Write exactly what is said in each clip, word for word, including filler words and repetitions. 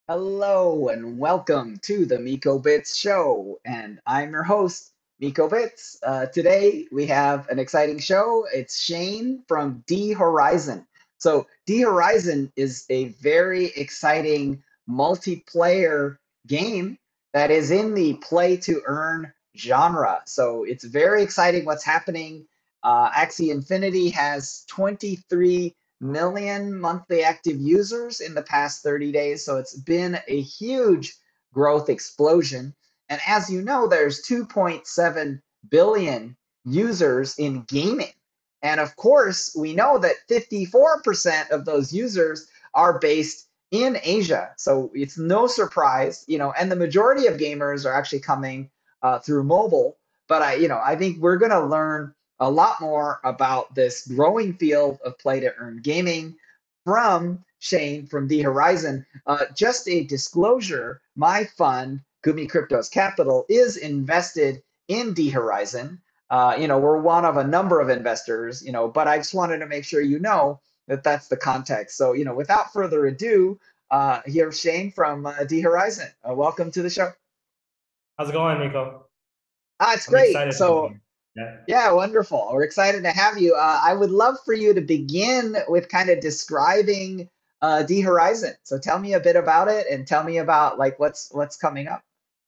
Hello and welcome to the Miko Bits Show. And I'm your host, Miko Bits. Uh, today we have an exciting show. It's Shane from D Horizon. So, D Horizon is a very exciting multiplayer game that is in the play to earn genre. So, it's very exciting what's happening. Uh, Axie Infinity has twenty-three million monthly active users in the past thirty days. So it's been a huge growth explosion. And as you know, there's two point seven billion users in gaming. And of course, we know that fifty-four percent of those users are based in Asia. So it's no surprise, you know, and the majority of gamers are actually coming uh, through mobile. But I, you know, I think we're going to learn a lot more about this growing field of play to earn gaming from Shane from D Horizon. Uh, just a disclosure, my fund, Gumi Cryptos Capital, is invested in D Horizon. Uh, you know, we're one of a number of investors, you know, but I just wanted to make sure you know that that's the context. So, you know, without further ado, uh, here's Shane from uh, D Horizon. Uh, welcome to the show. How's it going, Nico? Ah, it's I'm great. excited to be So, here. Yeah. yeah, wonderful. We're excited to have you. Uh, I would love for you to begin with kind of describing uh, D Horizon. So tell me a bit about it and tell me about like what's what's coming up.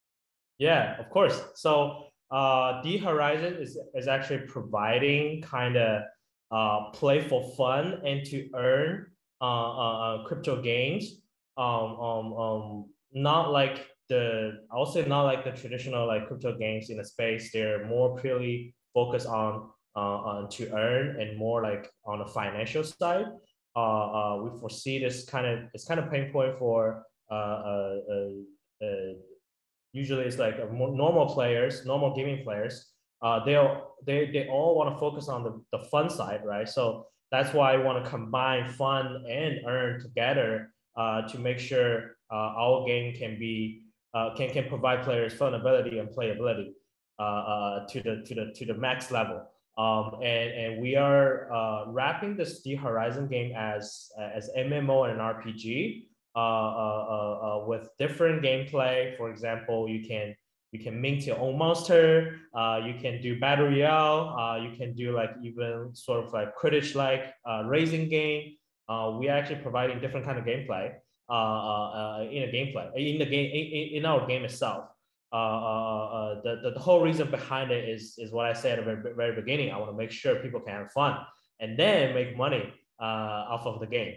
Yeah, of course. So uh, D Horizon is, is actually providing kind of uh, play for fun and to earn uh, uh, uh, crypto gains. Um, um, um, not like the, I'll say not like the traditional like crypto games in the space. They're more purely focused on uh, on to earn and more like on the financial side. Uh, uh, we foresee this kind of it's kind of pain point for uh, uh, uh, uh, usually it's like a more normal players, normal gaming players. Uh, they'll they they all want to focus on the, the fun side, right? So that's why I want to combine fun and earn together uh, to make sure uh, our game can be uh, can can provide players fun ability and playability uh, uh, to the to the to the max level. Um, and and we are uh, wrapping this D Horizon game as as M M O and R P G uh, uh, uh, uh, with different gameplay. For example, you can you can mint your own monster. Uh, you can do battle royale. Uh, you can do like even sort of like Quidditch like uh, racing game. Uh, we are actually providing different kind of gameplay uh, uh, uh, in a gameplay in the game in, in our game itself. Uh, uh, uh, the, the, the whole reason behind it is is what I said at the very, very beginning. I want to make sure people can have fun and then make money uh, off of the game.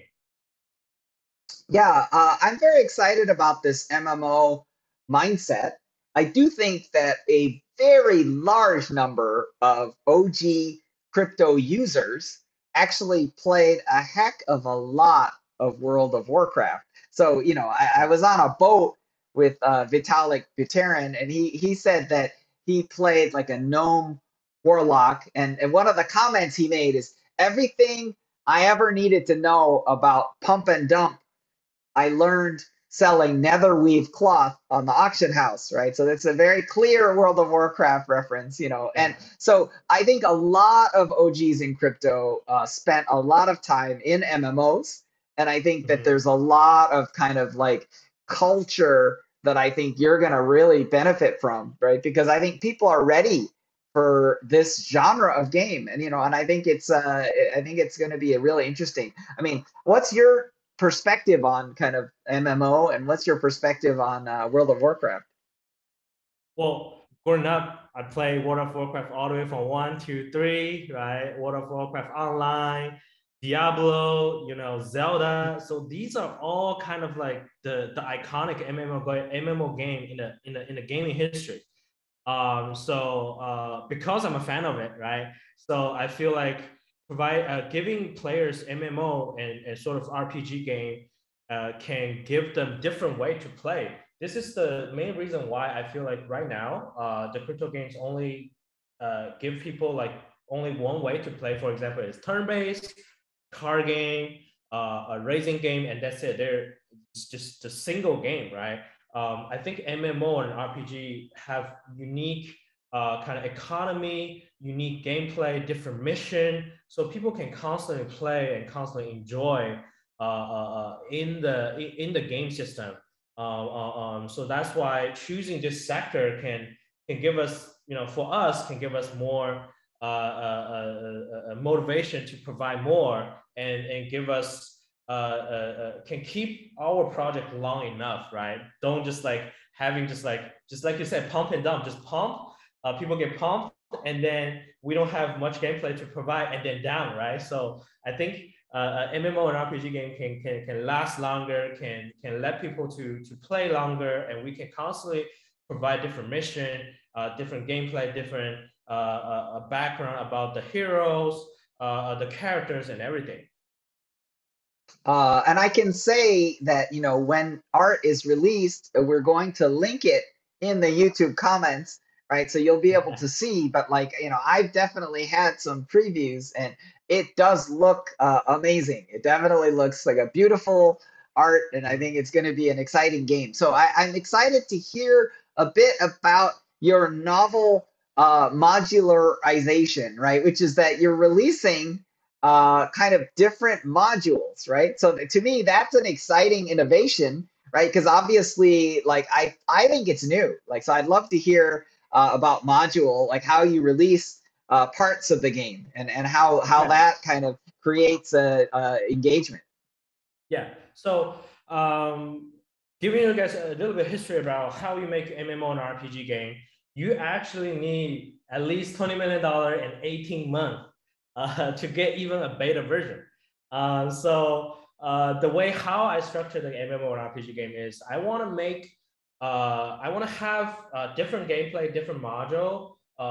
Yeah, uh, I'm very excited about this M M O mindset. I do think that a very large number of O G crypto users actually played a heck of a lot of World of Warcraft. So, you know, I, I was on a boat with uh, Vitalik Buterin, and he, he said that he played like a gnome warlock. And, and one of the comments he made is everything I ever needed to know about pump and dump I learned selling netherweave cloth on the auction house, right? So that's a very clear World of Warcraft reference, you know. And Yeah. so I think a lot of O Gs in crypto uh, spent a lot of time in M M Os. And I think that Mhm. there's a lot of kind of like culture that I think you're going to really benefit from, right? Because I think people are ready for this genre of game. And, you know, and I think it's, uh, I think it's going to be a really interesting. I mean, what's your perspective on kind of M M O, and what's your perspective on uh, World of Warcraft? Well, growing up, I played World of Warcraft all the way from one to three, right? World of Warcraft Online, Diablo, you know, Zelda. So these are all kind of like the the iconic M M O M M O game in the in the in the gaming history. Um, so uh, because I'm a fan of it, right? So I feel like provide uh, giving players M M O and, and sort of R P G game uh, can give them different way to play. This is the main reason why I feel like right now uh, the crypto games only uh, give people like only one way to play. For example, it's turn-based, card game, uh, a racing game, and that's it. They're it's just a single game, right? um, I think M M O and R P G have unique uh, kind of economy, unique gameplay, different mission, so people can constantly play and constantly enjoy uh, uh, uh, in the in the game system. Uh, uh, um, so that's why choosing this sector can can give us, you know, for us can give us more uh, uh, uh, uh, motivation to provide more and and give us uh, uh, uh, can keep our project long enough, right? Don't just like having just like just like you said, pump and dump, just pump. Uh, people get pumped, and then we don't have much gameplay to provide, and then down, right? So I think uh, M M O and R P G game can, can can last longer, can can let people to to play longer, and we can constantly provide different mission, uh, different gameplay, different uh, uh, background about the heroes, uh, the characters, and everything. Uh, and I can say that, you know, when art is released, uh, we're going to link it in the YouTube comments, right? So you'll be able to see. But like, you know, I've definitely had some previews, and it does look uh, amazing. It definitely looks like a beautiful art, and I think it's going to be an exciting game. So I, I'm excited to hear a bit about your novel uh, modularization, right? Which is that you're releasing uh, kind of different modules, right? So to me, that's an exciting innovation, right? Because obviously, like I, I think it's new. Like, so I'd love to hear uh, about module, like how you release uh, parts of the game, and and how how Yeah. that kind of creates a, a engagement. Yeah. So, um, giving you guys a little bit of history about how you make M M O and R P G game, you actually need at least twenty million dollars and eighteen months uh, to get even a beta version. Uh, so uh, the way how I structure the M M O and R P G game is I want to make, uh, I want to have uh, different gameplay, different module, uh,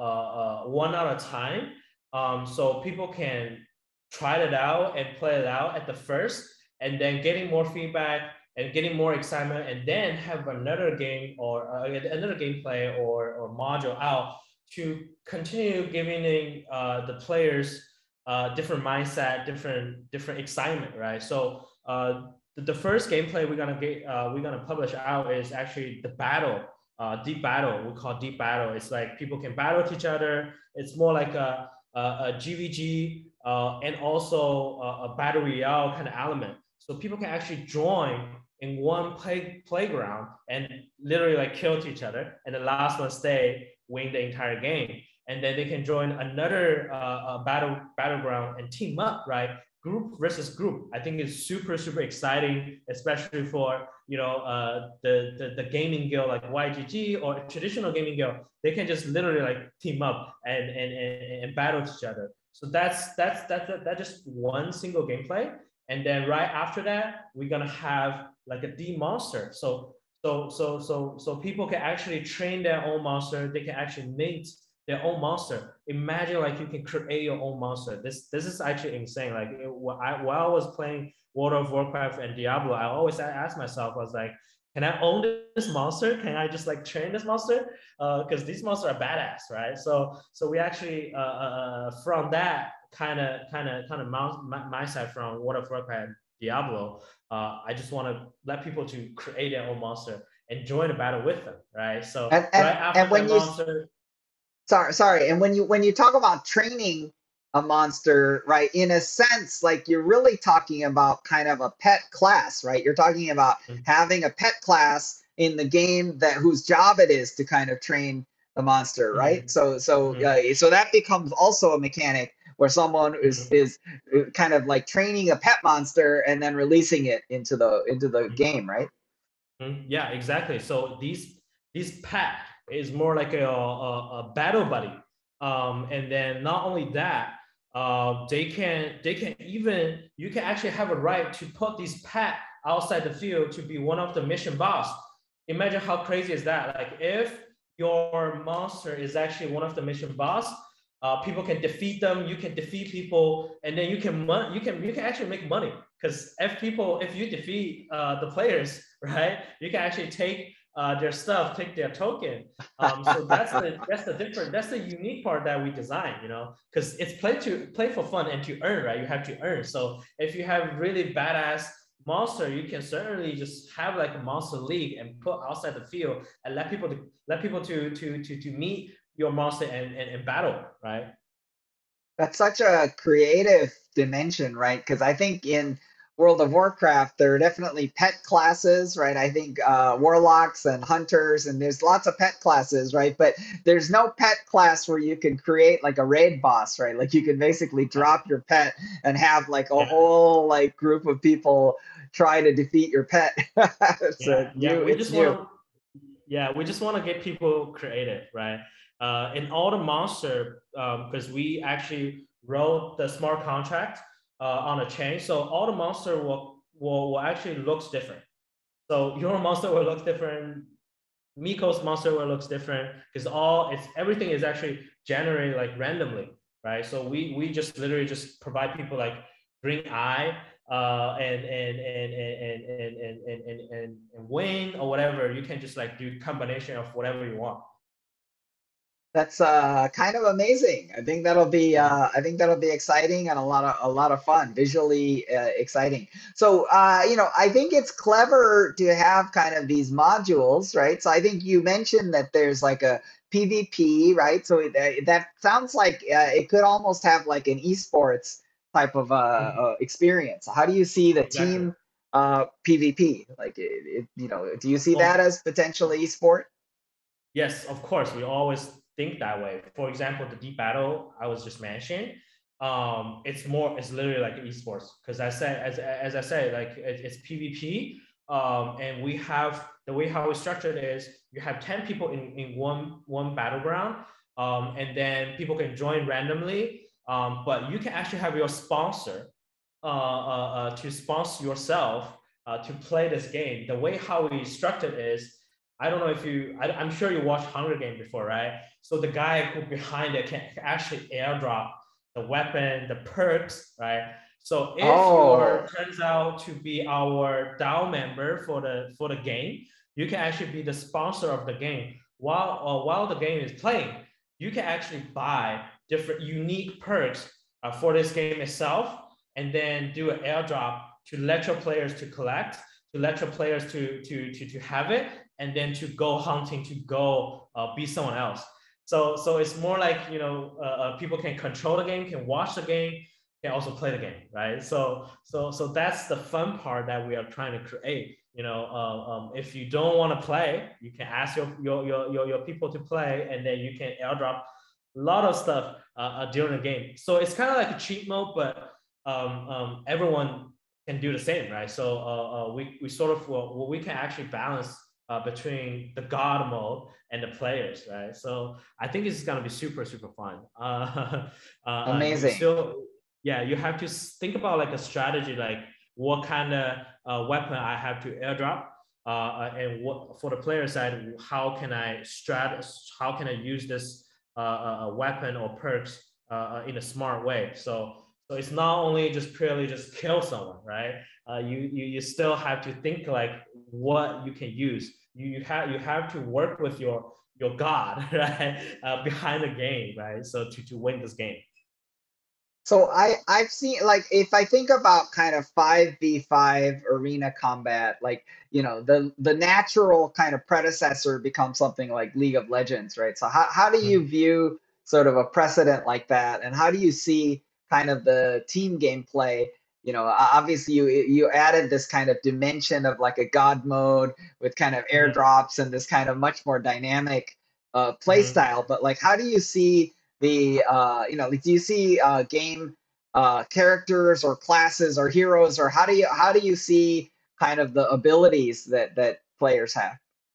uh, uh, one at a time. Um, so people can try it out and play it out at the first, and then getting more feedback and getting more excitement, and then have another game or uh, another gameplay or, or module out to continue giving uh, the players uh, different mindset, different different excitement, right? So uh, the, the first gameplay we're gonna get uh, we're gonna publish out is actually the battle, uh, deep battle. We call deep battle. It's like people can battle with each other. It's more like a, a, a G V G uh, and also a, a battle royale kind of element. So people can actually join in one play, playground and literally like kill each other, and the last one stay, win the entire game. And then they can join another uh, battle battleground and team up, right? Group versus group. I think it's super super exciting, especially for you know uh, the, the the gaming guild like Y G G or traditional gaming guild. They can just literally like team up and and and, and battle each other. So that's that's that's that's just one single gameplay. And then right after that, we're gonna have like a D monster. So so so so so people can actually train their own monster. They can actually make their own monster. Imagine like you can create your own monster. This this is actually insane. Like it, while, I, while I was playing World of Warcraft and Diablo, I always asked myself, I was like, can I own this monster? Can I just like train this monster? Because uh, these monsters are badass, right? So so we actually uh, uh, from that kind of kind of kind of mindset from World of Warcraft, Diablo. Uh, I just want to let people to create their own monster and join the battle with them, right? So And right and after and that when you monster, sorry sorry, and when you when you talk about training a monster, right, in a sense, like you're really talking about kind of a pet class, right? You're talking about having a pet class in the game that whose job it is to kind of train the monster, right? mm-hmm, So so mm-hmm, uh, so that becomes also a mechanic where someone is mm-hmm, is uh, kind of like training a pet monster and then releasing it into the into the mm-hmm. game, right? Mm, yeah, exactly. So these these pack is more like a, a, a battle buddy, um, and then not only that, uh, they can they can even you can actually have a right to put these pack outside the field to be one of the mission boss. Imagine how crazy is that? Like if your monster is actually one of the mission boss, uh, people can defeat them. You can defeat people, and then you can mon- you can you can actually make money because if people if you defeat uh, the players, right, you can actually take uh, their stuff, take their token. Um, so that's the that's the different that's the unique part that we design, you know, because it's play to play for fun and to earn, right? You have to earn. So if you have really badass monster, you can certainly just have like a monster league and put outside the field and let people to let people to to to to meet your monster and, and, and battle, right? That's such a creative dimension, right? Because I think in World of Warcraft, there are definitely pet classes, right? I think uh, warlocks and hunters, and there's lots of pet classes, right? But there's no pet class where you can create like a raid boss, right? Like you can basically drop your pet and have like a Yeah, whole like group of people try to defeat your pet. It's yeah, a yeah. new, We it's just want new. to, yeah, we just want to get people creative, right? Uh, in all the monster, because we actually wrote the smart contract uh, on a chain, so all the monster will will, will actually looks different. So your monster will look different. Miko's monster will looks different because all it's everything is actually generated like randomly, right? So we we just literally just provide people like green eye uh, and, and, and, and, and, and, and, and, and, and wing or whatever. You can just like do combination of whatever you want. That's uh, kind of amazing. I think that'll be uh, I think that'll be exciting and a lot of a lot of fun, visually uh, exciting. So uh, you know, I think it's clever to have kind of these modules, right? So I think you mentioned that there's like a PvP, right? So that, that sounds like uh, it could almost have like an esports type of uh, Mhm. uh, experience. How do you see the Exactly. team uh, PvP? Like, it, it, you know, do you see that Well, as potential esport? yes, of course, we always think that way. For example, the deep battle I was just mentioning, um, it's more, it's literally like esports because I said, as as I said, like it, it's PvP, um, and we have the way how we structured it is you have ten people in in one one battleground, um, and then people can join randomly, um, but you can actually have your sponsor uh, uh, uh, to sponsor yourself uh, to play this game. The way how we structured is I don't know if you, I, I'm sure you watched Hunger Games before, right? So the guy who behind it can actually airdrop the weapon, the perks, right? So if Oh. your turns out to be our DAO member for the for the game, you can actually be the sponsor of the game. While uh, while the game is playing, you can actually buy different unique perks uh, for this game itself, and then do an airdrop to let your players to collect, to let your players to to to to have it, and then to go hunting, to go uh, be someone else. So so it's more like you know uh, uh, people can control the game, can watch the game, can also play the game, right? So so so that's the fun part that we are trying to create. You know, uh, um, if you don't want to play, you can ask your, your your your your people to play, and then you can airdrop a lot of stuff uh, uh, during the game. So it's kind of like a cheat mode, but um, um, everyone can do the same, right? So uh, uh, we we sort of well, we can actually balance uh, between the God mode and the players, right? So I think it's gonna be super super fun. Uh, uh, uh, you Amazing. still, yeah, you have to think about like a strategy, like what kind of uh, weapon I have to airdrop, uh, uh, and what for the player side, how can I strat, how can I use this uh, uh, weapon or perks uh, uh, in a smart way? So so it's not only just purely just kill someone, right? Uh, you, you you still have to think like what you can use. You, you have you have to work with your your god, right, uh, behind the game, right? So to to win this game. So I I've seen, like, if I think about kind of five v five arena combat, like, you know, the the natural kind of predecessor becomes something like League of Legends, right? So how how do you Mhm. view sort of a precedent like that, and how do you see kind of the team gameplay? You know, o- obviously you you added this kind of dimension of like a god mode with kind of Mhm. airdrops and this kind of much more dynamic uh, play Mhm. style, but like, how do you see the uh, you know, like, do you see uh, game uh, characters or classes or heroes, or how do you how do you see kind of the abilities that that players have?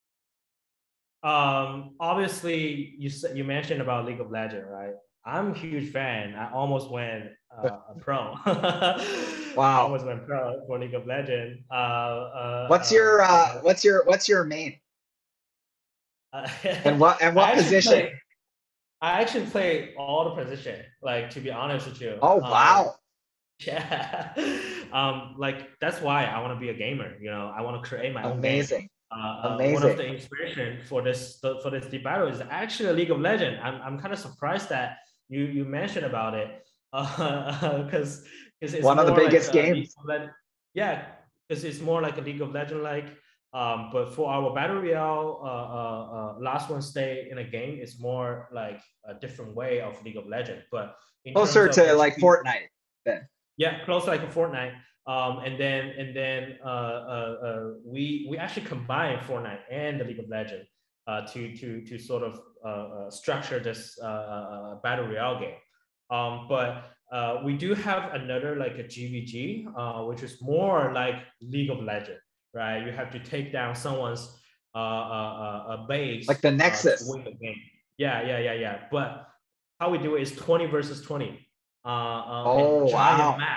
Um, obviously, you s- you mentioned about League of Legends, right? I'm a huge fan. I almost went uh, a pro. I Wow. almost went pro for League of Legends. Uh, What's uh, your um, uh, what's your what's your main, uh, and what and I what actually position? play. I actually play all the position. Like to be honest with you, Oh, um, wow. yeah, um, like that's why I want to be a gamer. You know, I want to create my own game. Amazing. Uh, uh, one of Amazing. the inspiration for this for this deep battle is actually a League of Legends. I'm I'm kind of surprised that you you mentioned about it, uh, because because it's One of the more like biggest a League games. of Legends. Yeah, because it's more like a League of Legends like. Um, but for our battle royale, uh, uh, uh, last one stay in a game, it's more like a different way of League of Legends. But in terms Closer of to the like T V, Fortnite then. Yeah, close like a Fortnite. Um, and then and then uh, uh, uh, we we actually combine Fortnite and the League of Legends uh, to to to sort of uh, uh, structure this uh, uh, battle royale game. Um, but uh, we do have another like a G V G, uh, which is more like League of Legends, right? You have to take down someone's uh, uh, uh, Like base the uh, to Nexus. win the game. Yeah, yeah, yeah, yeah. But how we do it is twenty versus twenty uh, uh, in Oh, giant wow. map,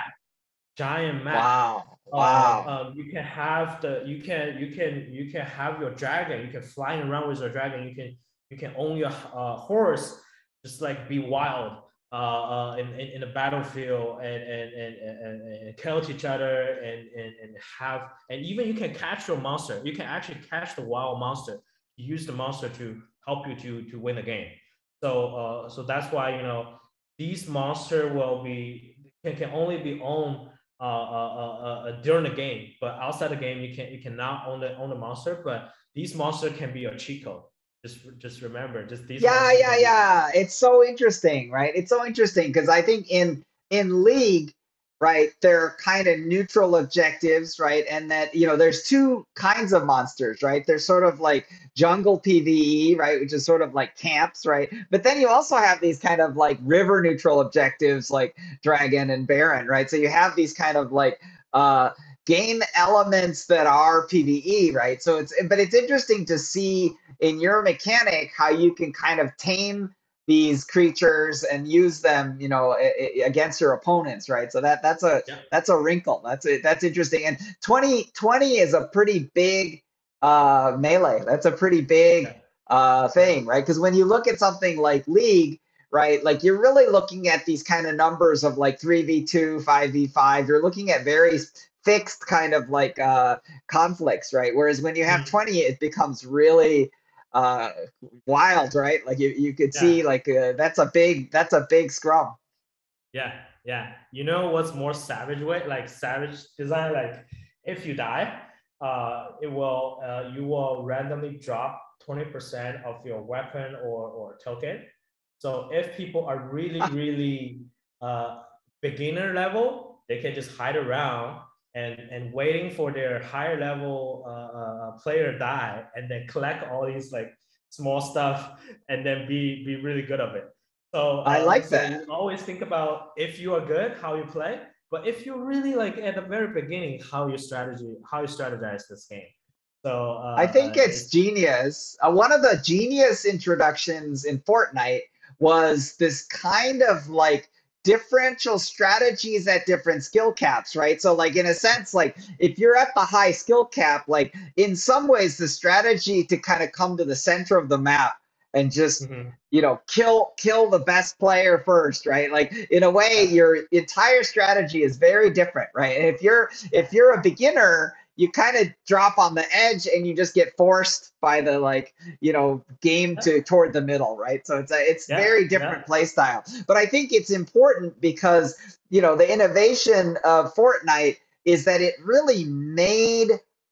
giant map. Wow. Um, Wow. um, you can have the you can you can you can have your dragon. You can fly around with your dragon. You can you can own your uh, horse, just like be wild uh, uh, in, in in the battlefield and and, and, and, and kill each other and, and and have and even you can catch your monster. You can actually catch the wild monster. Use the monster to help you to to win the game. So uh, so that's why you know these monster will be can, can only be owned uh, uh, uh, uh, during the game, but outside the game you can you cannot own the own the monster. But these monster can be your cheat code. Just just remember, just these Yeah, monster yeah, can be. yeah. It's so interesting, right? It's so interesting because I think in in League, right, there are kind of neutral objectives, right? And that, you know, there's two kinds of monsters, right? There's sort of like jungle PvE, right, which is sort of like camps, right? But then you also have these kind of like river neutral objectives like Dragon and Baron, right? So you have these kind of like uh game elements that are PvE, right? So it's but it's interesting to see in your mechanic how you can kind of tame these creatures and use them, you know, against your opponents, right? So that that's a Yeah, that's a wrinkle. That's a, that's interesting. And twenty twenty is a pretty big uh, melee. That's a pretty big yeah, uh, yeah. thing, right? Because when you look at something like League, right, like you're really looking at these kind of numbers of like three v two, five v five. You're looking at very fixed kind of like uh, conflicts, right? Whereas when you have Mhm. twenty, it becomes really uh wild, right? Like you you could see Yeah, like uh, that's a big that's a big scrum. yeah, yeah. You know what's more savage way? Like savage design, like if you die, uh, it will uh, you will randomly drop twenty percent of your weapon or or token. So if people are really, really uh, beginner level, they can just hide around and and waiting for their higher level uh, uh, player die, and then collect all these like small stuff, and then be be really good of it. So, I uh, like so that. we always think about if you are good, how you play. But if you're really like at the very beginning, how you strategy, how you strategize this game. So I uh, think uh, it's it's genius. Uh, one of the genius introductions in Fortnite was this kind of like differential strategies at different skill caps, right? So, like, in a sense, like if you're at the high skill cap, like in some ways, the strategy to kind of come to the center of the map and just mhm, you know kill kill the best player first, right? Like in a way yeah, your entire strategy is very different, right? And if you're if you're a beginner, you kind of drop on the edge and you just get forced by the like you know game yeah, to toward the middle, right? So it's a it's yeah, very yeah, different play style, but I think it's important because you know the innovation of Fortnite is that it really made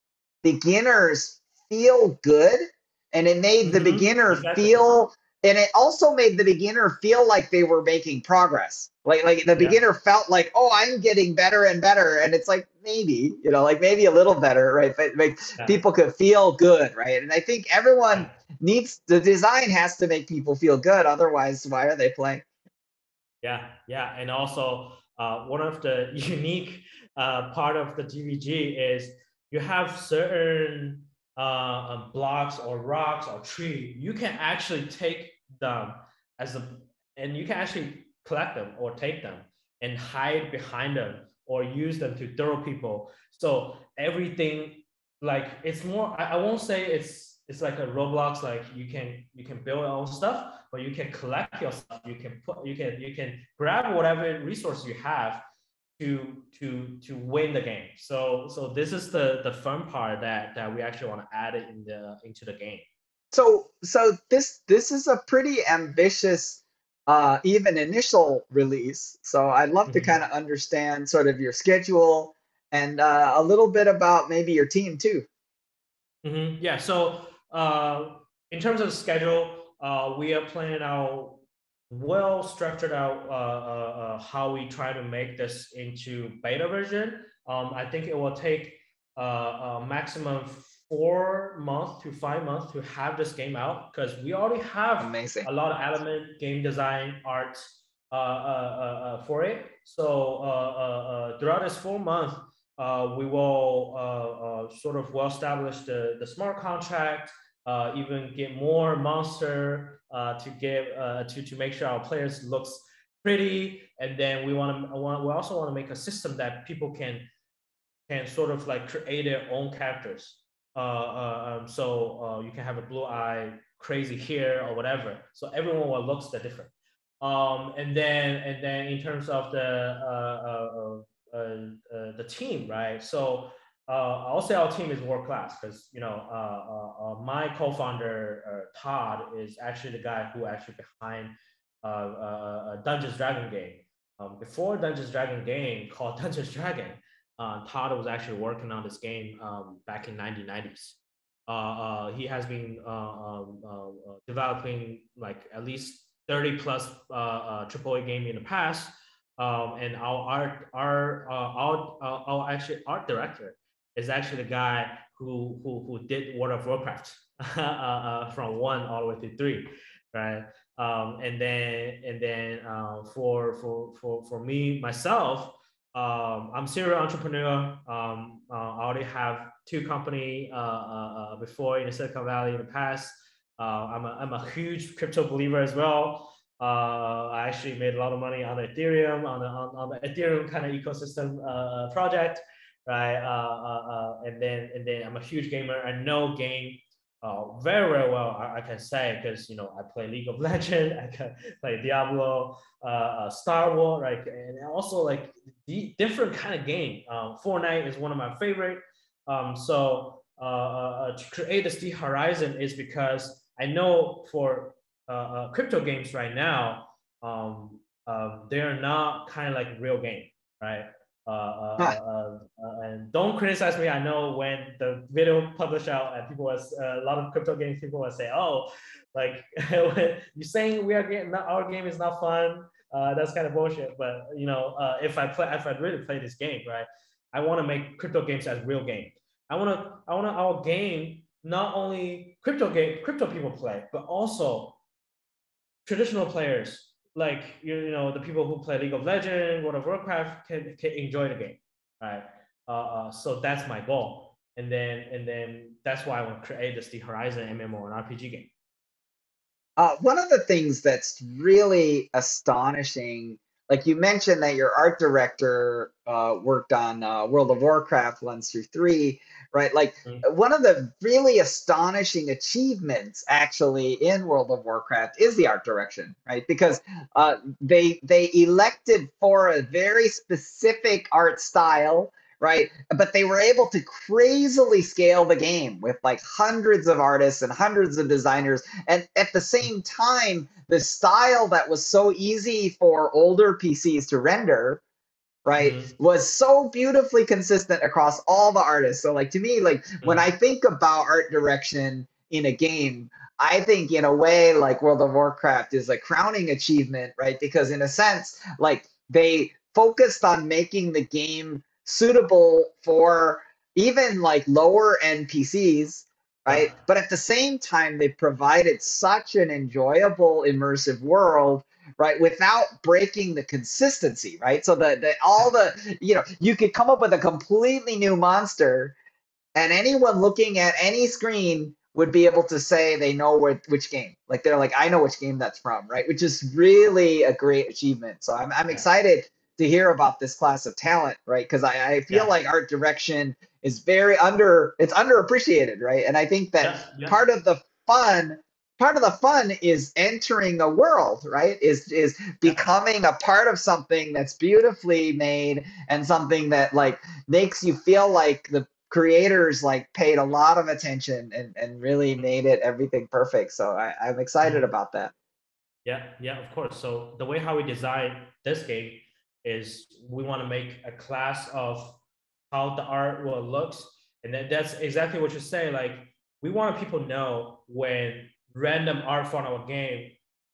beginners feel good, and it made the hmm, beginner exactly, feel and it also made the beginner feel like they were making progress, like like the yeah, beginner felt like, oh, I'm getting better and better, and it's like maybe you know like maybe a little better, right? But like yeah, people could feel good, right? And I think everyone yeah, needs the design has to make people feel good, otherwise why are they playing? yeah, yeah. And also, uh, one of the unique uh, part of the G V G is you have certain uh, uh, blocks or rocks or tree. You can actually take them as a, and you can actually collect them or take them and hide behind them or use them to throw people. So everything, like it's more. I, I won't say it's it's like a Roblox. Like you can you can build your own stuff, but you can collect your stuff. You can put you can you can grab whatever resource you have to to to win the game. So so this is the the fun part that that we actually want to add it in the into the game. So so this this is a pretty ambitious uh even initial release. So I'd love to Mhm. kind of understand sort of your schedule and uh, a little bit about maybe your team too. Mhm. Yeah. So uh, in terms of schedule, uh, we are planning out. well structured out uh, uh, uh, how we try to make this into beta version. Um, I think it will take uh, a maximum four months to five months to have this game out because we already have Amazing. a lot of element, game design, art uh, uh, uh, uh, for it. So uh, uh, uh, throughout this four month, uh, we will uh, uh, sort of well establish the, the smart contract, uh, even get more monster uh, to give uh, to to make sure our players looks pretty, and then we want to we also want to make a system that people can can sort of like create their own characters. Uh, uh, um, so uh, you can have a blue eye, crazy hair, or whatever. So everyone will looks the different. Um, and then and then in terms of the uh, uh, uh, uh, the team, right? So uh, I'll say our team is world class because you know uh, uh, uh, my co-founder uh, Todd is actually the guy who actually behind uh, uh, a Dungeons Dragon game. Um, before Dungeons Dragon game called Dungeons Dragon, uh, Todd was actually working on this game um, back in nineteen nineties. Uh, uh, he has been uh, um, uh, uh, developing like at least thirty plus uh, uh, triple A game in the past. Um, and our art, our, uh, our, uh, our actually art director is actually the guy who who, who did World of Warcraft uh, uh, from one all the way to three, right? Um, and then and then uh, for for for for me myself, um, I'm serial entrepreneur. Um, uh, I already have two company uh, uh, uh, before in the Silicon Valley in the past. Uh, I'm, a, I'm a huge crypto believer as well. Uh, I actually made a lot of money on Ethereum, on the, on, on the Ethereum kind of ecosystem uh, project, right? Uh, uh, uh, and then and then I'm a huge gamer. I know game uh, very very well. I, I can say because you know I play League of Legends, I can play Diablo, uh, uh, Star Wars, right? And also like the different kind of game. Um, Fortnite is one of my favorite. Um, so uh, uh, to create this D Horizon is because I know for uh, uh, crypto games right now, um, um, they're not kind of like real game, right? Uh, uh, Huh. uh, uh, and don't criticize me. I know when the video published out, and people was uh, a lot of crypto games people would say, "Oh, like you saying we are getting our game is not fun." Uh, that's kind of bullshit. But you know, uh, if I play, if I really play this game, right, I want to make crypto games as real game. I want to, I want our game not only crypto game, crypto people play, but also traditional players like you, you know the people who play League of Legends, World of Warcraft can, can enjoy the game, right? Uh, uh, so that's my goal, and then and then that's why I want to create this the Horizon M M O and R P G game. Uh, one of the things that's really astonishing, like you mentioned that your art director uh, worked on uh, World of Warcraft one through three, right? Like Mm-hmm. one of the really astonishing achievements actually in World of Warcraft is the art direction, right? Because uh, they they elected for a very specific art style, right? But they were able to crazily scale the game with like hundreds of artists and hundreds of designers. And at the same time, the style that was so easy for older P Cs to render, right, Mm-hmm. was so beautifully consistent across all the artists. So, like, to me, like, when I think about art direction in a game, I think in a way like World of Warcraft is a crowning achievement, right? Because in a sense, like they focused on making the game suitable for even like lower end P Cs, right? Yep. But at the same time, they provided such an enjoyable, immersive world, right, without breaking the consistency, right? So the, the all the you know you could come up with a completely new monster, and anyone looking at any screen would be able to say they know where, which game. Like they're like, I know which game that's from, right? Which is really a great achievement. So I'm I'm Yeah. excited to hear about this class of talent, right? Because I, I feel Yeah. like art direction is very under it's underappreciated, right? And I think that Yeah. Yeah. part of the fun part of the fun is entering a world, right? Is is Yeah. becoming a part of something that's beautifully made and something that like makes you feel like the creators like paid a lot of attention and, and really made it everything perfect. So I, I'm excited Mm-hmm. about that. Yeah, yeah, of course. So the way how we design this game is we want to make a class of how the art will looks, and then that's exactly what you say. Like we want people to know when random art from our game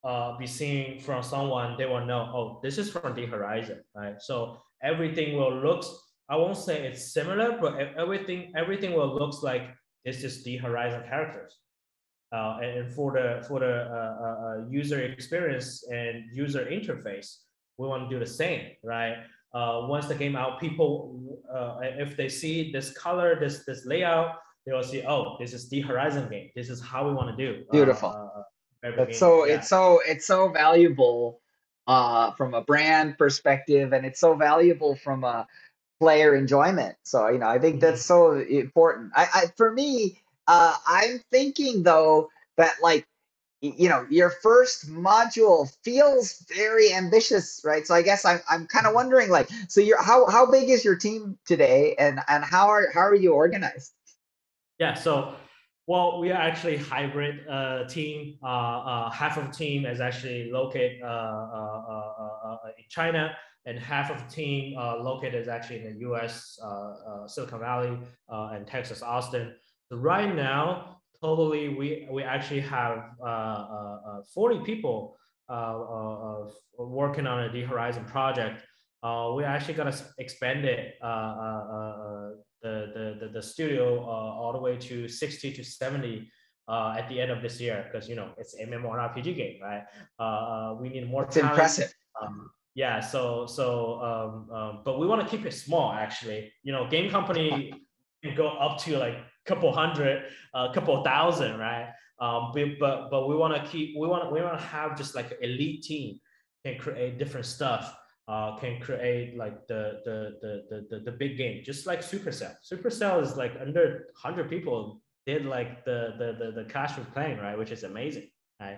uh, be seen from someone, they will know, oh, this is from the Horizon, right? So everything will look, I won't say it's similar, but everything everything will looks like this is the Horizon characters. Uh, and for the for the uh, uh, user experience and user interface, we want to do the same, right? Uh, once the game out, people, uh, if they see this color, this this layout, they will see, oh, this is the Horizon game. This is how we want to do uh, Beautiful. uh, every That's game. so Yeah. it's so it's so valuable uh, from a brand perspective, and it's so valuable from a player enjoyment. So, you know, I think that's Mhm. so important. I, I for me, uh, I'm thinking though that like y- you know your first module feels very ambitious, right? So I guess I'm I'm kind of wondering like, so you're how how big is your team today, and and how are how are you organized? Yeah, so well, we are actually hybrid uh, team. Uh, uh, half of the team is actually located uh, uh, uh, uh, in China, and half of the team uh, located is actually in the U S, uh, uh, Silicon Valley, uh, and Texas, Austin. So right now, totally, we we actually have uh, uh, uh, forty people uh, uh, uh, working on the Horizon project. Uh, we actually got to expand it uh, uh, uh, the, the, the, the studio uh, all the way to sixty to seventy uh, at the end of this year, because you know it's a MMORPG game, right? Uh, uh, we need more It's talent. impressive. Um, yeah, so so um, um, but we want to keep it small. Actually, you know, game company can go up to like a couple hundred, a uh, couple thousand, right? Um, but but but we want to keep we want we want to have just like an elite team can create different stuff, uh, can create like the the, the the the the big game, just like Supercell. Supercell is like under one hundred people did like the the the, the Clash of Clans, right? Which is amazing, right?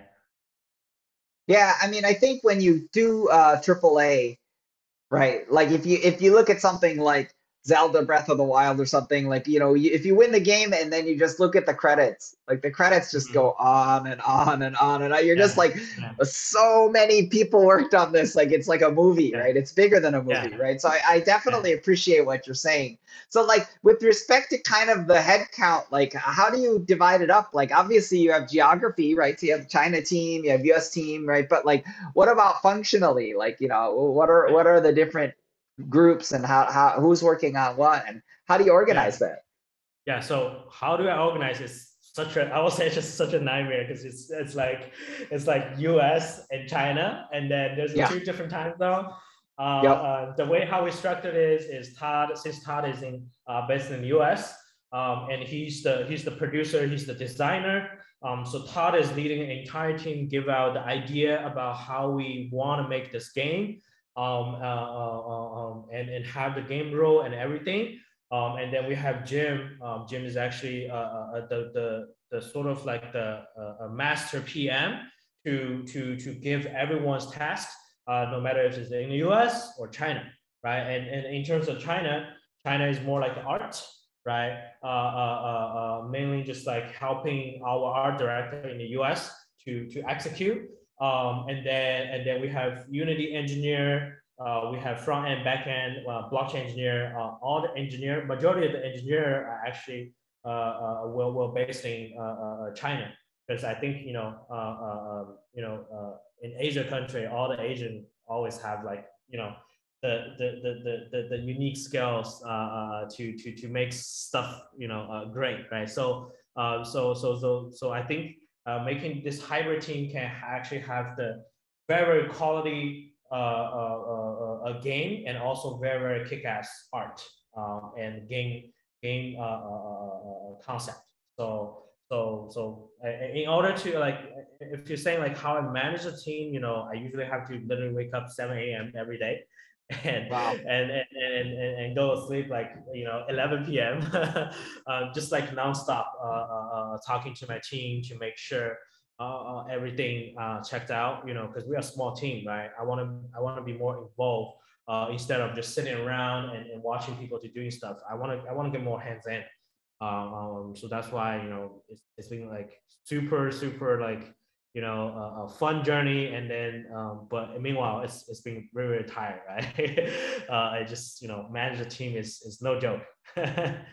Yeah, I mean, I think when you do uh, triple A, right? Like if you if you look at something like Zelda Breath of the Wild or something, like, you know, you, if you win the game and then you just look at the credits, like the credits just Mhm. go on and on and on and on. You're just Yeah, like, yeah, so many people worked on this. Like it's like a movie, yeah, right? It's bigger than a yeah, movie, right? So I, I yeah. definitely appreciate what you're saying. So like with respect to kind of the head count, like how do you divide it up? Like obviously you have geography, right? So you have China team, you have U S team, right? But like what about functionally? Like, you know, what are what are the different groups, and how, how who's working on what, and how do you Yeah. organize that? Yeah, so how do I organize is such a, I would say it's just such a nightmare, because it's it's like it's like U S and China, and then there's Yeah. two different time zones. Uh, Yep. uh, the way how we structured it is is Todd, since Todd is in uh, based in the U S, um, and he's the he's the producer, he's the designer. Um, so Todd is leading an entire team, give out the idea about how we want to make this game, um, uh, uh, uh, um, and and have the game rule and everything. Um, and then we have Jim. Um, Jim is actually uh, uh, the, the the sort of like the uh, master P M to to to give everyone's tasks, uh, no matter if it's in the U S or China, right? And, and in terms of China, China is more like art, right? Uh, uh, uh, uh, mainly just like helping our art director in the U S to to execute. Um, and then and then we have Unity engineer, uh, we have front end, back end, uh, blockchain engineer. Uh, all the engineer, majority of the engineer are actually uh, uh, will will based in uh, uh, China, because I think you know uh, uh, um, you know uh, in Asia country, all the Asian always have like you know the the the the, the, the unique skills uh, uh, to to to make stuff you know uh, great, right? So uh, so so so so I think uh, making this hybrid team can actually have the very very quality uh, uh, uh, a game, and also very very kick-ass art, um, and game game uh, uh, uh, uh, concept. So so so in order to like, if you're saying like how I manage a team, you know, I usually have to literally wake up seven a m every day, and Wow. and and and, and go to sleep like you know eleven p m um, just like nonstop, uh, uh, uh, talking to my team to make sure uh, uh, everything uh, checked out. You know, because we are a small team, right? I want to I want to be more involved, uh, instead of just sitting around and, and watching people to doing stuff. I want to I want to get more hands in. Um, um, so that's why you know it's, it's been like super super like you know a, a fun journey, and then um, but meanwhile it's it's been very very tired, right? uh, I just you know manage a team is is no joke.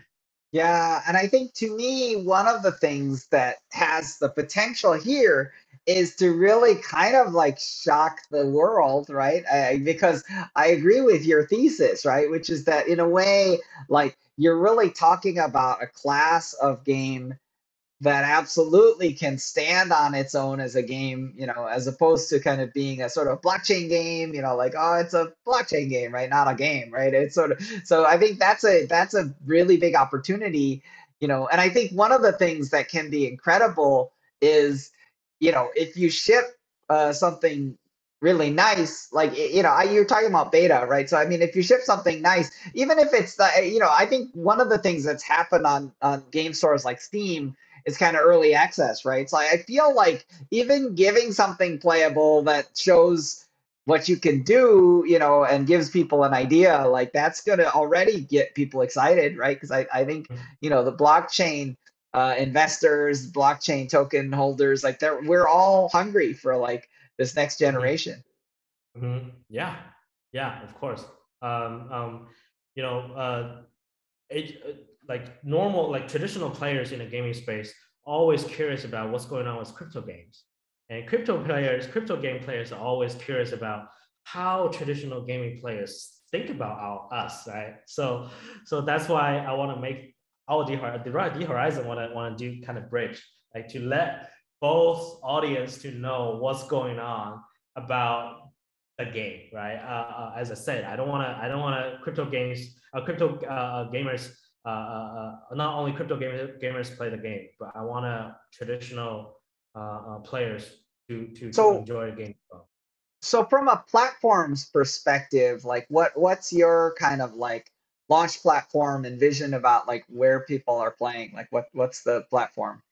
Yeah, and I think to me, one of the things that has the potential here is to really kind of like shock the world, right? I, because I agree with your thesis, right? Which is that in a way, like you're really talking about a class of game that absolutely can stand on its own as a game, you know, as opposed to kind of being a sort of blockchain game, you know, like, oh, it's a blockchain game, right? Not a game, right? It's sort of, so I think that's a that's a really big opportunity, you know, and I think one of the things that can be incredible is, you know, if you ship uh, something really nice, like you know, I, you're talking about beta, right? So I mean, if you ship something nice, even if it's the, you know, I think one of the things that's happened on on game stores like Steam is kind of early access, right? So I feel like even giving something playable that shows what you can do, you know, and gives people an idea, like that's going to already get people excited, right? Because I, I think, you know, the blockchain uh, investors, blockchain token holders, like they're, we're all hungry for like this next Mhm. generation. Mhm. Yeah, yeah, of course. Um, um, you know, uh, it, uh, like normal, like traditional players in the gaming space, always curious about what's going on with crypto games, and crypto players, crypto game players are always curious about how traditional gaming players think about our, us, right? So, so that's why I want to make our D, D Horizon want to want to do kind of bridge, like to let both audience to know what's going on about the game, right? Uh, uh, as I said, I don't want to. I don't want to crypto games, uh, crypto uh, gamers. Uh, uh, uh, not only crypto gamers, gamers play the game, but I want to traditional uh, uh, players to to to So, enjoy the game as well. so from a platform's perspective, like what what's your kind of like launch platform and vision about like where people are playing? Like what what's the platform?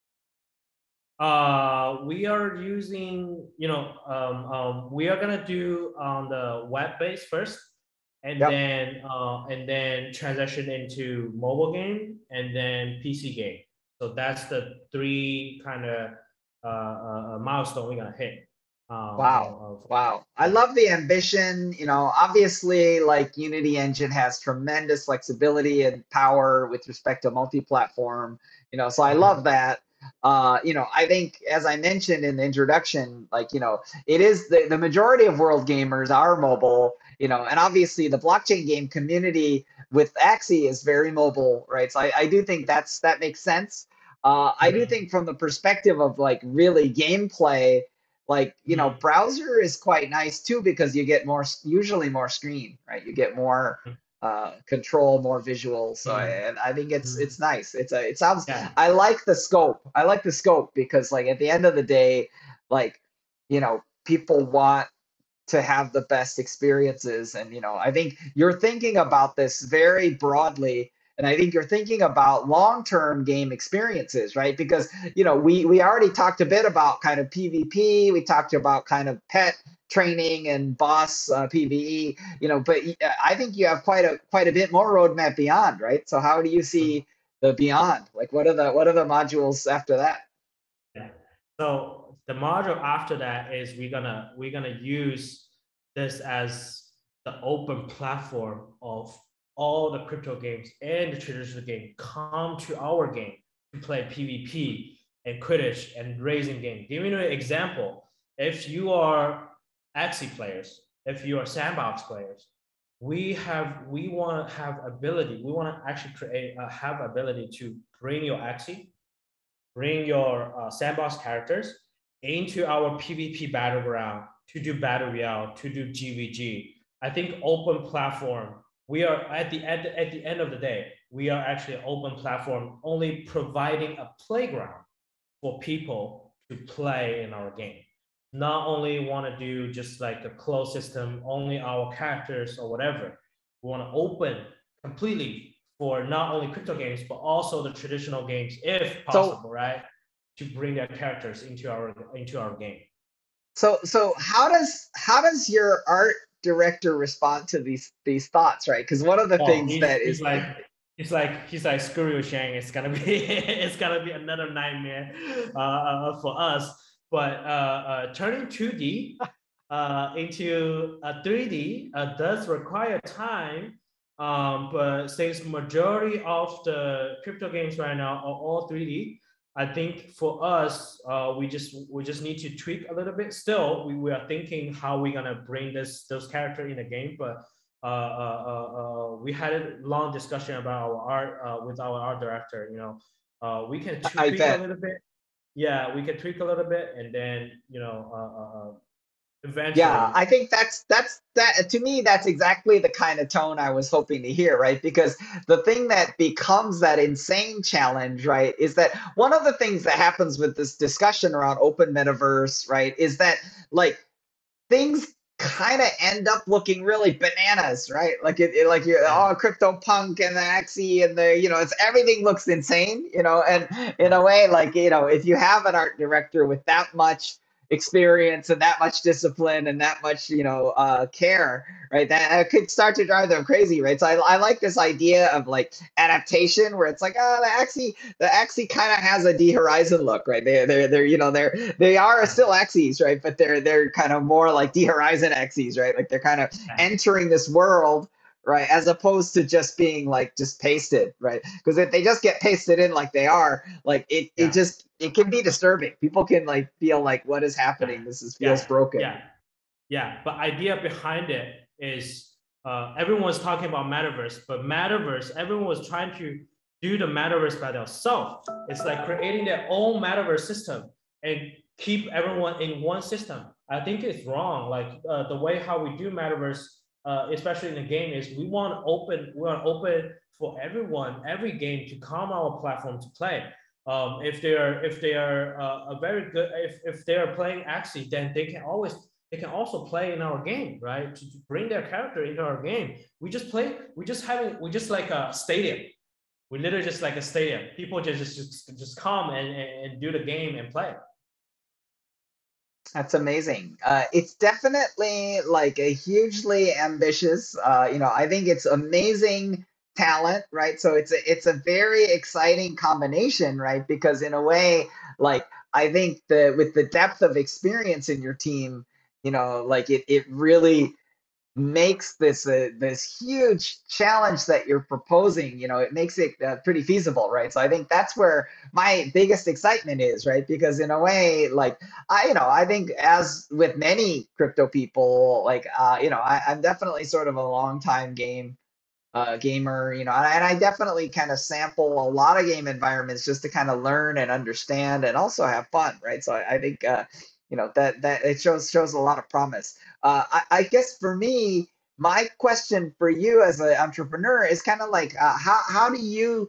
Uh, we are using, you know, um, um, we are gonna do on the web base first, and Yep. then uh, and then transition into mobile game and then P C game. So that's the three kind of uh, uh, uh, milestone we're gonna hit. Um, Wow. uh, uh, Wow. I yeah. love the ambition. You know, obviously, like Unity Engine has tremendous flexibility and power with respect to multi-platform, you know, so I love Mhm. that. Uh, you know, I think as I mentioned in the introduction, like, you know, it is the, the majority of world gamers are mobile, you know, and obviously the blockchain game community with Axie is very mobile, right? So I, I do think that's that makes sense. Uh, I do Mhm. think from the perspective of like really gameplay, like you know Mhm. browser is quite nice too because you get more usually more screen, right? You get more uh control, more visuals, so I, Mhm. and I think it's Mhm. it's nice. It's a it sounds, Yeah. I like the scope, I like the scope because like at the end of the day, like you know people want to have the best experiences. And you know I think you're thinking about this very broadly, and I think you're thinking about long-term game experiences, right? Because you know we we already talked a bit about kind of PvP, we talked about kind of pet training and boss uh, PvE, you know but I think you have quite a quite a bit more roadmap beyond, right? So how do you Mhm. see the beyond, like what are the what are the modules after that? Yeah. So the module after that is we're gonna we're gonna use this as the open platform of all the crypto games and the traditional game come to our game to play PvP and Quidditch and racing game. Giving you an example, if you are Axie players, if you are sandbox players, we have we want to have ability. We want to actually create uh, have ability to bring your Axie, bring your uh, sandbox characters into our PvP battleground to do battle royale, to do G V G. I think open platform. We are at the at the, at the end of the day, we are actually an open platform, only providing a playground for people to play in our game. Not only want to do just like a closed system, only our characters or whatever. We want to open completely for not only crypto games, but also the traditional games, if So possible, right? To bring their characters into our into our game. So so how does how does your art director respond to these these thoughts, right? Because one of the Oh, things he's that he's is like he's like he's like screw you, Shang. It's gonna be it's gonna be another nightmare uh, uh, for us. But uh, uh, turning two D uh, into a three D uh, does require time Um, but since majority of the crypto games right now are all three D, I think for us, uh, we just we just need to tweak a little bit. Still, we, we are thinking how we're gonna bring this those characters in the game, but uh, uh, uh, uh, we had a long discussion about our art uh, with our art director. You know, uh, we can I tweak a bet. little bit. Yeah, we can tweak a little bit, and then you know, uh, uh, uh, Yeah, eventually, I think that's that's that to me that's exactly the kind of tone I was hoping to hear, right? Because the thing that becomes that insane challenge, right, is that one of the things that happens with this discussion around open metaverse, right, is that like things kind of end up looking really bananas, right? Like it, it like you're yeah, all crypto punk and the Axie and the, you know, it's everything looks insane, you know, and in a way, like, you know, if you have an art director with that much experience and that much discipline and that much, you know, uh, care, right, that, that could start to drive them crazy, right? So I, I like this idea of like adaptation where it's like, oh, the Axie, the Axie kind of has a D Horizon look, right? They, they're, they're, you know, they're, they are yeah, still Axes, right? But they're, they're kind of more like D Horizon Axes, right? Like they're kind of yeah, entering this world, right? As opposed to just being like just pasted, right? Because if they just get pasted in like they are, like it, it yeah. just, it can be disturbing. People can like feel like, what is Yeah, happening? This is feels yeah, broken. yeah, yeah. But idea behind it is uh, everyone's talking about metaverse, but metaverse, everyone was trying to do the metaverse by themselves. It's like creating their own metaverse system and keep everyone in one system. I think it's wrong. Like uh, the way how we do metaverse, uh, especially in the game, is we want to open, we want to open for everyone, every game to come our platform to play. Um, if they are if they are uh, a very good if, if they are playing Axie, then they can always they can also play in our game, right? To, to bring their character into our game. We just play, we just having we just like a stadium. We literally just like a stadium. People just just just come and, and, and do the game and play. That's amazing. Uh, it's definitely like a hugely ambitious. Uh, you know, I think it's amazing talent, right? So it's a, it's a very exciting combination, right? Because in a way, like I think the with the depth of experience in your team, you know, like it it really makes this uh, this huge challenge that you're proposing, you know, it makes it uh, pretty feasible, right? So I think that's where my biggest excitement is, right? Because in a way, like I, you know, I think as with many crypto people, like uh, you know, I, I'm definitely sort of a long time game uh, gamer, you know, and I definitely kind of sample a lot of game environments just to kind of learn and understand and also have fun, right? So I, I think, uh, you know, that that it shows shows a lot of promise. Uh, I, I guess for me, my question for you as an entrepreneur is kind of like, uh, how how do you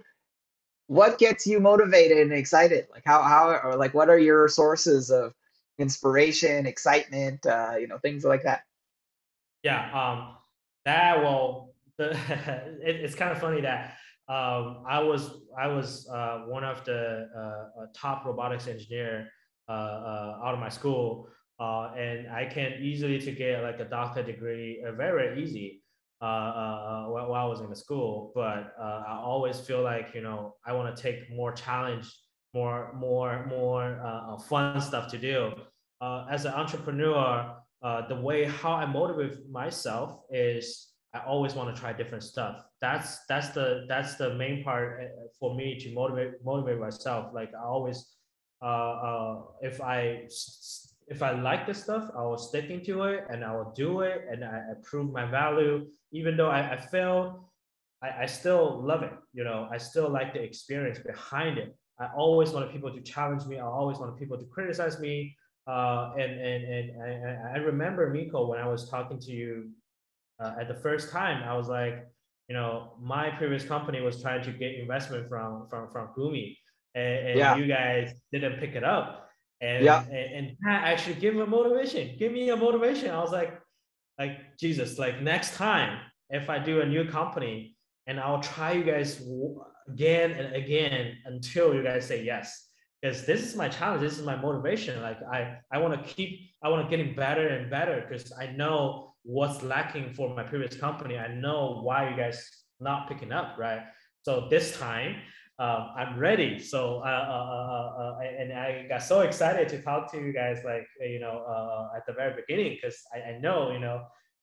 what gets you motivated and excited? Like how how or like what are your sources of inspiration, excitement, uh, you know, things like that? Yeah, um, that well, the it, it's kind of funny that um, I was I was uh, one of the uh, uh, top robotics engineer uh, uh, out of my school, uh, and I can easily to get like a doctor degree, uh, very very easy uh, uh, uh, while, while I was in the school. But uh, I always feel like you know I want to take more challenge, more more more uh, uh, fun stuff to do. Uh, as an entrepreneur, uh, the way how I motivate myself is I always want to try different stuff. That's that's the that's the main part uh, for me to motivate motivate myself. Like I always, uh, uh, if I if I like the stuff, I will stick into it and I will do it and I, I prove my value. Even though I, I fail, I, I still love it. You know, I still like the experience behind it. I always wanted people to challenge me. I always wanted people to criticize me. Uh, and and and I, I remember Miko when I was talking to you uh, at the first time. I was like, you know, my previous company was trying to get investment from from from Gumi, and, and Yeah, you guys didn't pick it up, yeah. and and, and that actually gave me a motivation. Give me a motivation. I was like, like Jesus, like next time if I do a new company, and I'll try you guys again and again until you guys say yes. Because this is my challenge, this is my motivation. Like I, I want to keep, I want to getting better and better because I know what's lacking for my previous company. I know why you guys not picking up, right? So this time, um, I'm ready. So, uh, uh, uh, uh, and I got so excited to talk to you guys, like, you know, uh, at the very beginning, because I, I know, you know,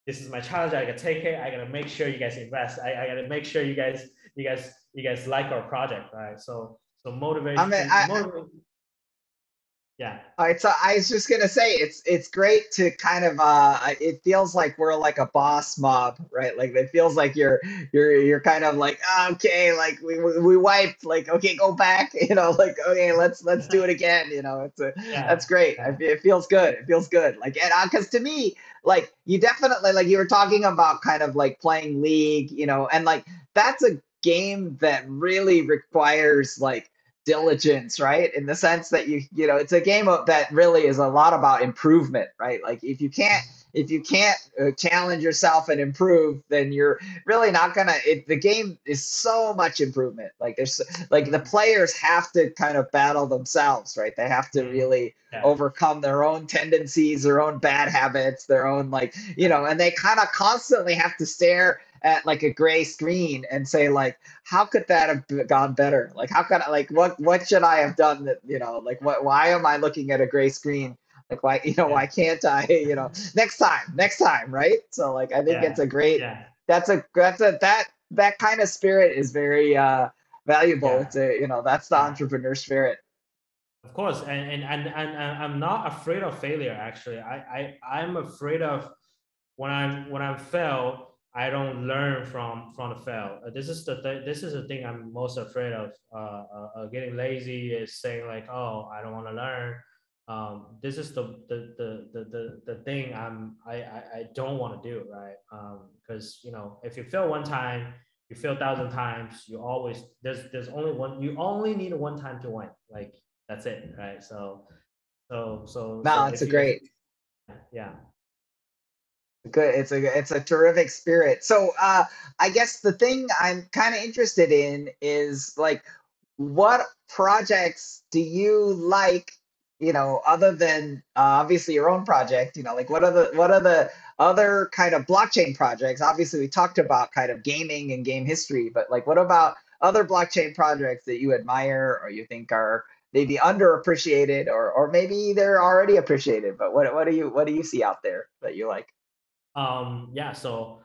this is my challenge. I gotta take it. I gotta make sure you guys invest. I, I gotta make sure you guys, you guys, you guys like our project, right? So, so I mean, motivation, I, motivate, yeah, All right, so I was just gonna say it's it's great to kind of uh it feels like we're like a boss mob, right? Like it feels like you're you're you're kind of like, "Ah, okay, like we we we wiped, like okay, go back, you know, like okay, let's let's do it again, you know. It's a yeah, that's great. I, yeah, it feels good. It feels good. Like and because to me, like you definitely like you were talking about kind of like playing League, you know, and like that's a game that really requires like diligence, right? In the sense that you you know it's a game of, that really is a lot about improvement, right? Like if you can't if you can't uh, challenge yourself and improve, then you're really not gonna. It, the game is so much improvement. Like there's like the mhm, players have to kind of battle themselves, right? They have to mhm, really yeah, overcome their own tendencies, their own bad habits, their own like you yeah, know, and they kind of constantly have to stare at like a gray screen and say like how could that have gone better? Like, how could I, like, what, what should I have done that, you know, like, what, why am I looking at a gray screen? Like, why, you know, yeah, why can't I, you know, next time, next time, right? So, like, I think it's yeah, a great, yeah, that's a, that's a, that, that kind of spirit is very, uh, valuable. yeah, It's a, you know, that's the yeah. entrepreneur spirit. Of course, and and and and, and I'm not afraid of failure. Actually, I I I'm afraid of when I'm when I'm fail. I don't learn from from the fail. Uh, This is the th- this is the thing I'm most afraid of. Uh, uh, uh, getting lazy is saying like, oh, I don't want to learn. Um, this is the the, the the the the thing I'm I I, I don't want to do, right? Um, because you know if you fail one time, you fail a thousand times. You always there's there's only one. You only need one time to win. Like that's it, right? So so so No, so it's a if you if great, you, yeah. good. It's a, it's a terrific spirit. So, uh, I guess the thing I'm kind of interested in is like, what projects do you like, you know, other than uh, obviously your own project, you know, like what are the what are the other kind of blockchain projects? Obviously, we talked about kind of gaming and game history, but like what about other blockchain projects that you admire or you think are maybe underappreciated or or maybe they're already appreciated, but what what do you what do you see out there that you like? Um, yeah, so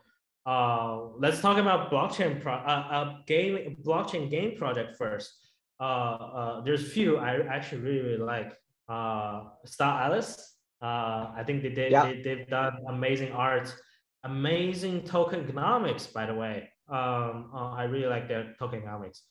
uh, let's talk about blockchain pro uh, uh, game blockchain game project first. Uh, uh, there's a few I actually really really like. Uh, Star Alice. Uh, I think they did Yeah. they, they've done amazing art, amazing tokenomics. By the way, um, uh, I really like their tokenomics.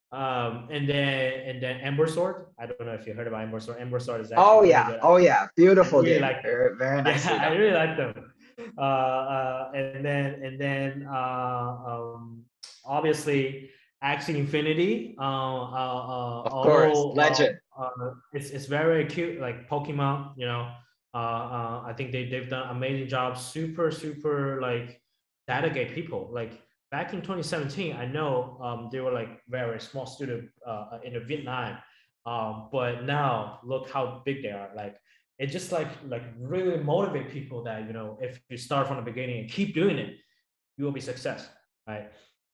Um, and then and then Ember Sword. I don't know if you heard about Ember Sword. Ember Sword is Oh actually really yeah. good. Oh yeah. I Beautiful really game. like them. Very very nicely Yeah, I done. really like them. Uh, uh, and then and then uh, um, obviously Axie Infinity. Uh, uh, uh, Of course. although Legend. uh, uh, it's it's very cute, like Pokemon. You know, uh, uh, I think they they've done amazing job. Super super like dedicate people. Like back in twenty seventeen, I know um, they were like very small studio uh, in Vietnam. Um, but now look how big they are. Like it just like like really motivate people that you know if you start from the beginning and keep doing it, you will be success, right?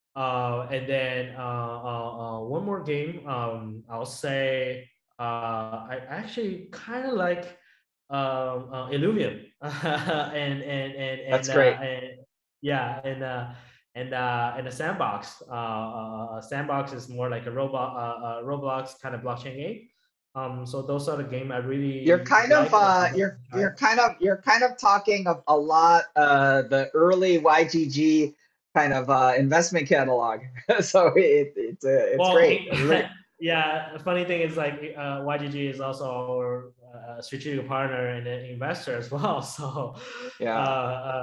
Uh, and then uh, uh, uh, one more game. Um, I'll say uh, I actually kind of like um, uh, Illuvium and and and That's and, uh, great. and yeah and uh, and uh, and a sandbox. Uh, uh, uh, sandbox is more like a robot uh, uh, Roblox kind of blockchain game. Um, so those are the game I You're really kind of like and uh I you're enjoy. you're kind of you're kind of talking of a lot uh the early Y G G kind of uh investment catalog. So it, it's uh, it's Well, great. I really it, yeah. The funny thing is like uh, Y G G is also our uh, strategic partner and an investor as well. So uh, uh, yeah.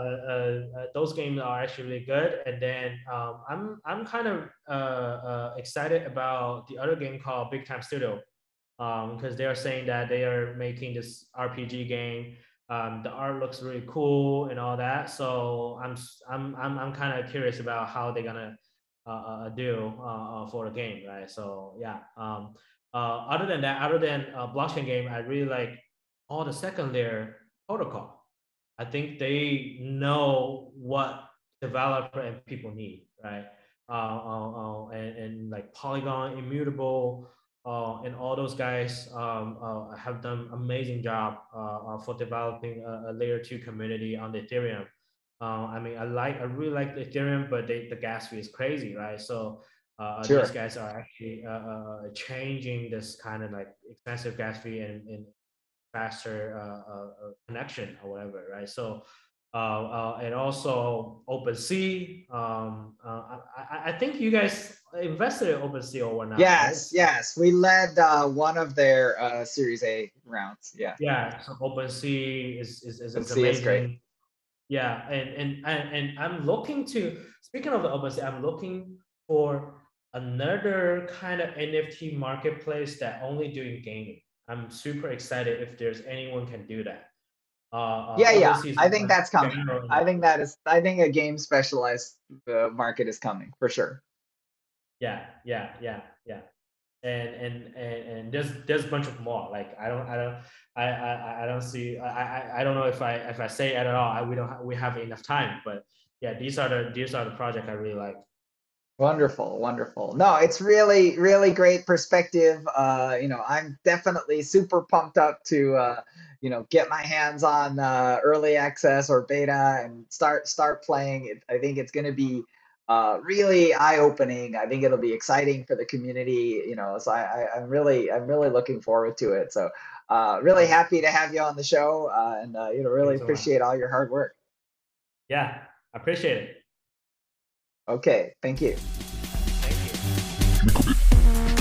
uh, uh, those games are actually really good. And then um, I'm I'm kind of uh, uh, excited about the other game called Big Time Studio because um, they are saying that they are making this R P G game. Um, the art looks really cool and all that. So I'm I'm I'm, I'm kind of curious about how they're gonna uh, uh, do uh, uh, for the game, right? So yeah. Um, uh, other than that, other than uh, blockchain game, I really like all the second layer protocol. I think they know what developer and people need, right? Uh, uh, uh, and, and like Polygon, Immutable, uh, and all those guys um, uh, have done amazing job uh, uh, for developing a, a layer two community on the Ethereum. Uh, I mean, I like, I really like the Ethereum, but they, the gas fee is crazy, right? So uh, these Sure. guys are actually uh, uh, changing this kind of like expensive gas fee and, and faster uh, uh, uh, connection or whatever, right? So uh, uh, and also OpenSea. Um, uh, I, I think you guys invested in OpenSea or whatnot, right? Yes, yes. We led uh, one of their uh, Series A rounds. Yeah. Yeah, so OpenSea is is, is, is OpenSea is great. amazing. Yeah, and, and and and I'm looking to, speaking of the OpenSea, I'm looking for another kind of N F T marketplace that only doing gaming. I'm super excited if there's anyone can do that. Uh, uh Yeah, yeah. OpenSea is I think one that's coming. general. I think that is. I think a game specialized uh, market is coming for sure. Yeah, yeah, yeah, yeah. And and and and there's there's a bunch of more. Like I don't I don't I I, I don't see I, I I don't know if I if I say it at all. I, we don't have, we have enough time. But yeah, these are the these are the project I really like. Wonderful, wonderful. No, it's really, really great perspective. Uh, you know, I'm definitely super pumped up to, uh, you know, get my hands on uh, early access or beta and start start playing. It, I think it's going to be uh, really eye-opening. I think it'll be exciting for the community. You know, so I, I, I'm really, I'm really looking forward to it. So, uh, Of really course. happy to have you on the show, uh, and uh, you know, really Thanks so much. appreciate all your hard work. Yeah, I appreciate it. Okay, thank you. Thank you.